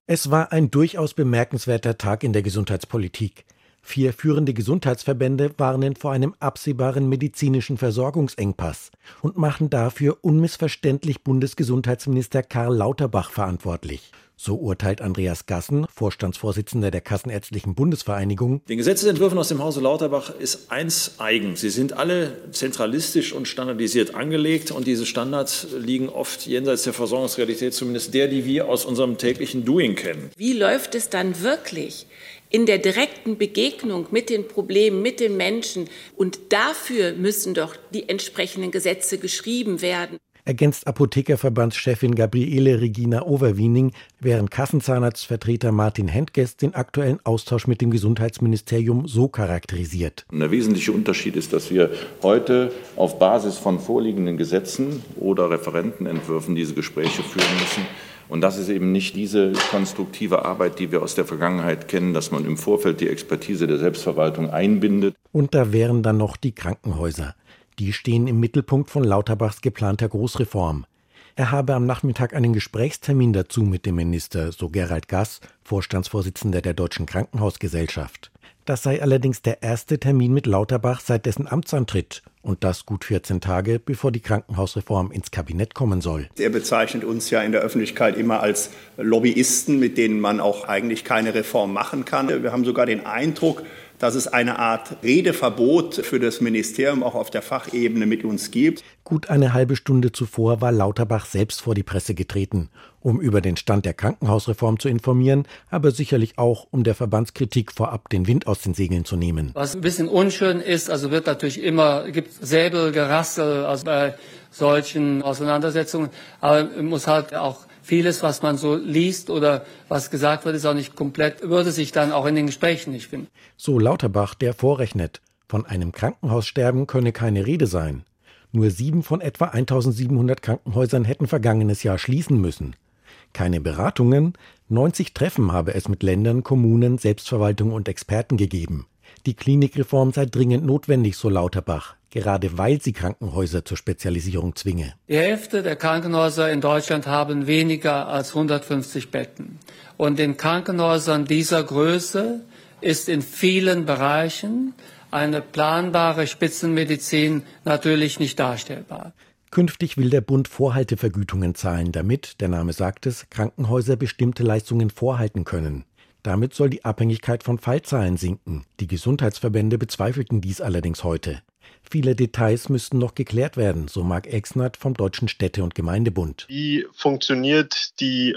Es war ein durchaus bemerkenswerter Tag in der Gesundheitspolitik. 4 führende Gesundheitsverbände warnen vor einem absehbaren medizinischen Versorgungsengpass und machen dafür unmissverständlich Bundesgesundheitsminister Karl Lauterbach verantwortlich. So urteilt Andreas Gassen, Vorstandsvorsitzender der Kassenärztlichen Bundesvereinigung. Den Gesetzesentwürfen aus dem Hause Lauterbach ist eins eigen. Sie sind alle zentralistisch und standardisiert angelegt und diese Standards liegen oft jenseits der Versorgungsrealität, zumindest der, die wir aus unserem täglichen Doing kennen. Wie läuft es dann wirklich in der direkten Begegnung mit den Problemen, mit den Menschen? Und dafür müssen doch die entsprechenden Gesetze geschrieben werden. Ergänzt Apothekerverbandschefin Gabriele Regina Overwiening, während Kassenzahnarztvertreter Martin Hentges den aktuellen Austausch mit dem Gesundheitsministerium so charakterisiert. Der wesentliche Unterschied ist, dass wir heute auf Basis von vorliegenden Gesetzen oder Referentenentwürfen diese Gespräche führen müssen. Und das ist eben nicht diese konstruktive Arbeit, die wir aus der Vergangenheit kennen, dass man im Vorfeld die Expertise der Selbstverwaltung einbindet. Und da wären dann noch die Krankenhäuser. Die stehen im Mittelpunkt von Lauterbachs geplanter Großreform. Er habe am Nachmittag einen Gesprächstermin dazu mit dem Minister, so Gerald Gass, Vorstandsvorsitzender der Deutschen Krankenhausgesellschaft. Das sei allerdings der erste Termin mit Lauterbach seit dessen Amtsantritt. Und das gut 14 Tage, bevor die Krankenhausreform ins Kabinett kommen soll. Er bezeichnet uns ja in der Öffentlichkeit immer als Lobbyisten, mit denen man auch eigentlich keine Reform machen kann. Wir haben sogar den Eindruck, dass es eine Art Redeverbot für das Ministerium auch auf der Fachebene mit uns gibt. Gut eine halbe Stunde zuvor war Lauterbach selbst vor die Presse getreten, um über den Stand der Krankenhausreform zu informieren, aber sicherlich auch, um der Verbandskritik vorab den Wind aus den Segeln zu nehmen. Was ein bisschen unschön ist, also wird natürlich immer, gibt Säbelgerassel also bei solchen Auseinandersetzungen, aber muss halt auch vieles, was man so liest oder was gesagt wird, ist auch nicht komplett, würde sich dann auch in den Gesprächen nicht finden. So Lauterbach, der vorrechnet, von einem Krankenhaussterben könne keine Rede sein. Nur 7 von etwa 1700 Krankenhäusern hätten vergangenes Jahr schließen müssen. Keine Beratungen, 90 Treffen habe es mit Ländern, Kommunen, Selbstverwaltung und Experten gegeben. Die Klinikreform sei dringend notwendig, so Lauterbach, gerade weil sie Krankenhäuser zur Spezialisierung zwinge. Die Hälfte der Krankenhäuser in Deutschland haben weniger als 150 Betten. Und in Krankenhäusern dieser Größe ist in vielen Bereichen eine planbare Spitzenmedizin natürlich nicht darstellbar. Künftig will der Bund Vorhaltevergütungen zahlen, damit, der Name sagt es, Krankenhäuser bestimmte Leistungen vorhalten können. Damit soll die Abhängigkeit von Fallzahlen sinken. Die Gesundheitsverbände bezweifelten dies allerdings heute. Viele Details müssten noch geklärt werden, so Marc Exnert vom Deutschen Städte- und Gemeindebund. Wie funktioniert die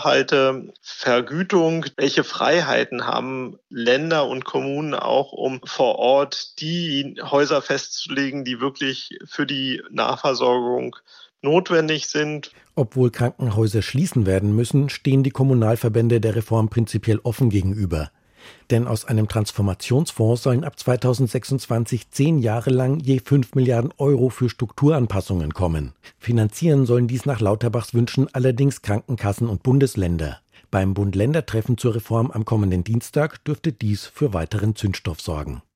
Vorhaltevergütung? Welche Freiheiten haben Länder und Kommunen auch, um vor Ort die Häuser festzulegen, die wirklich für die Nahversorgung notwendig sind? Obwohl Krankenhäuser schließen werden müssen, stehen die Kommunalverbände der Reform prinzipiell offen gegenüber. Denn aus einem Transformationsfonds sollen ab 2026 10 Jahre lang je 5 Milliarden Euro für Strukturanpassungen kommen. Finanzieren sollen dies nach Lauterbachs Wünschen allerdings Krankenkassen und Bundesländer. Beim Bund-Länder-Treffen zur Reform am kommenden Dienstag dürfte dies für weiteren Zündstoff sorgen.